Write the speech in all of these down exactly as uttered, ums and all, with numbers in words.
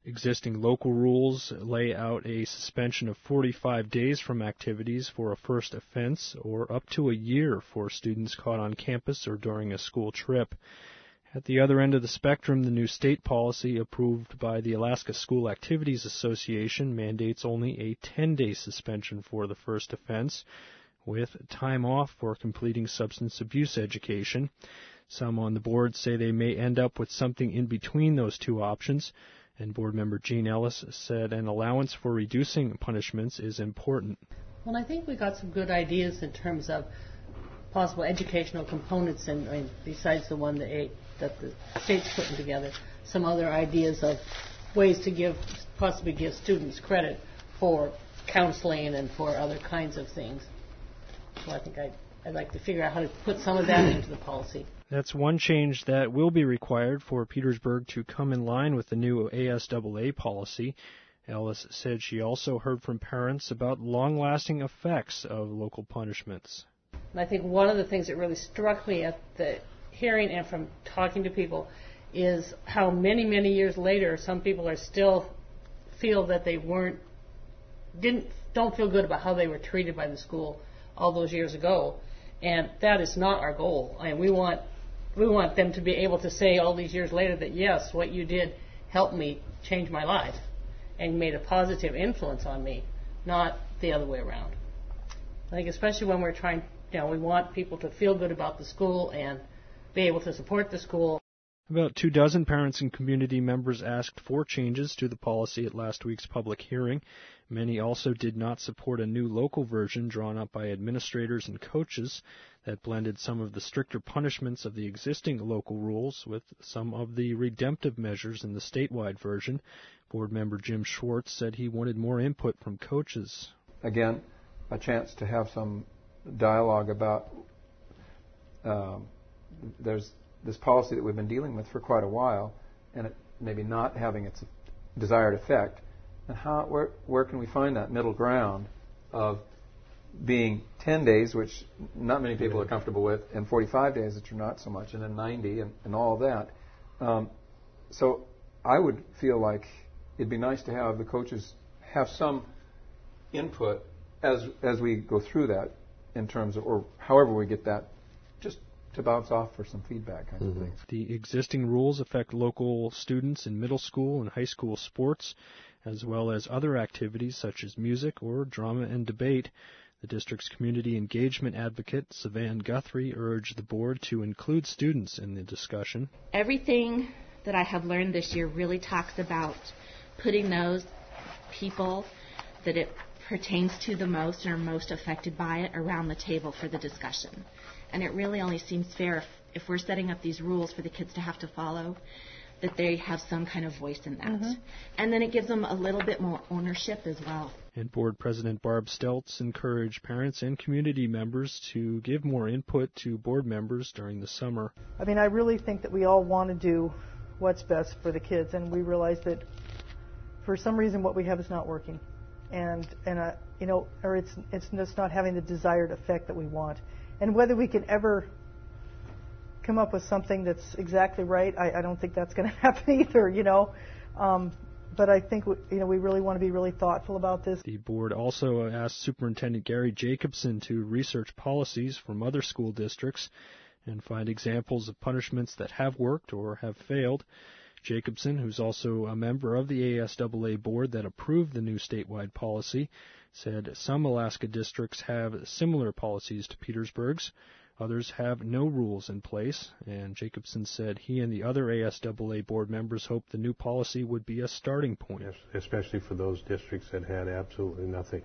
Existing local rules lay out a suspension of forty-five days from activities for a first offense or up to a year for students caught on campus or during a school trip. At the other end of the spectrum, the new state policy approved by the Alaska School Activities Association mandates only a ten-day suspension for the first offense, with time off for completing substance abuse education. Some on the board say they may end up with something in between those two options, and board member Jean Ellis said an allowance for reducing punishments is important. Well, I think we got some good ideas in terms of possible educational components, and I mean, besides the one that, eight, that the state's putting together, some other ideas of ways to give, possibly give students credit for counseling and for other kinds of things. So I think I'd, I'd like to figure out how to put some of that into the policy. That's one change that will be required for Petersburg to come in line with the new A S A A policy. Ellis said she also heard from parents about long-lasting effects of local punishments. And I think one of the things that really struck me at the hearing and from talking to people is how many, many years later some people are still feel that they weren't, didn't, don't feel good about how they were treated by the school all those years ago. And that is not our goal. I mean, we want we want them to be able to say all these years later that, yes, what you did helped me change my life and made a positive influence on me, not the other way around. I think especially when we're trying, you know, we want people to feel good about the school and be able to support the school. About two dozen parents and community members asked for changes to the policy at last week's public hearing. Many also did not support a new local version drawn up by administrators and coaches that blended some of the stricter punishments of the existing local rules with some of the redemptive measures in the statewide version. Board member Jim Schwartz said he wanted more input from coaches. Again, a chance to have some dialogue about um, there's this policy that we've been dealing with for quite a while, and it maybe not having its desired effect. And how, where, where can we find that middle ground of being ten days, which not many people are comfortable with, and forty-five days, which are not so much, and then ninety, and, and all of that. Um, so I would feel like it'd be nice to have the coaches have some input as as we go through that, in terms of, or however we get that, just to bounce off for some feedback kind mm-hmm. of thing. The existing rules affect local students in middle school and high school sports, as well as other activities such as music or drama and debate. The district's community engagement advocate, Savan Guthrie, urged the board to include students in the discussion. Everything that I have learned this year really talks about putting those people that it pertains to the most and are most affected by it around the table for the discussion. And it really only seems fair if, if we're setting up these rules for the kids to have to follow, that they have some kind of voice in that. Mm-hmm. And then it gives them a little bit more ownership as well. And Board President Barb Steltz encouraged parents and community members to give more input to board members during the summer. I mean, I really think that we all want to do what's best for the kids, and we realize that for some reason what we have is not working. And, and uh, you know, or it's, it's just not having the desired effect that we want. And whether we can ever come up with something that's exactly right, I, I don't think that's going to happen either, you know. Um, but I think, you know, we really want to be really thoughtful about this. The board also asked Superintendent Gary Jacobson to research policies from other school districts and find examples of punishments that have worked or have failed. Jacobson, who's also a member of the A S A A board that approved the new statewide policy, said some Alaska districts have similar policies to Petersburg's. Others have no rules in place, and Jacobson said he and the other A S A A board members hoped the new policy would be a starting point. Yes, especially for those districts that had absolutely nothing.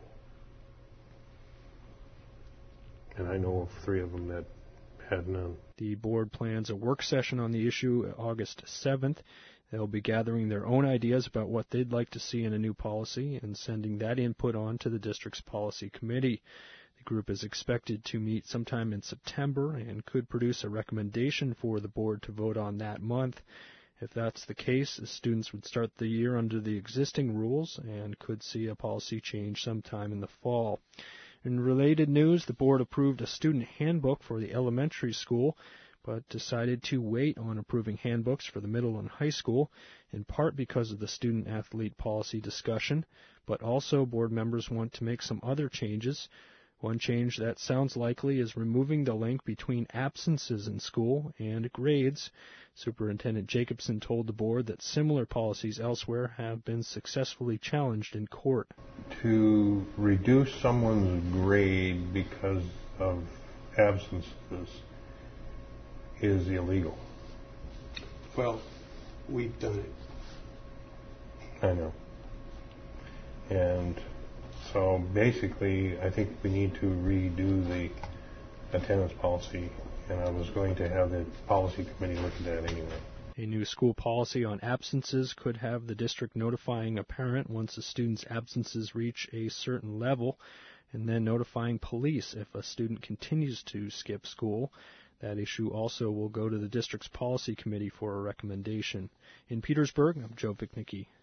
And I know of three of them that had none. The board plans a work session on the issue August seventh. They'll be gathering their own ideas about what they'd like to see in a new policy and sending that input on to the district's policy committee. The group is expected to meet sometime in September and could produce a recommendation for the board to vote on that month. If that's the case, the students would start the year under the existing rules and could see a policy change sometime in the fall. In related news, the board approved a student handbook for the elementary school. but decided to wait on approving handbooks for the middle and high school, in part because of the student-athlete policy discussion, but also board members want to make some other changes. One change that sounds likely is removing the link between absences in school and grades. Superintendent Jacobson told the board that similar policies elsewhere have been successfully challenged in court. To reduce someone's grade because of absences is illegal. Well, we've done it. I know. And so basically, I think we need to redo the attendance policy, and I was going to have the policy committee look at that anyway. A new school policy on absences could have the district notifying a parent once a student's absences reach a certain level, and then notifying police if a student continues to skip school. That issue also will go to the district's policy committee for a recommendation. In Petersburg, I'm Joe Vicnicki.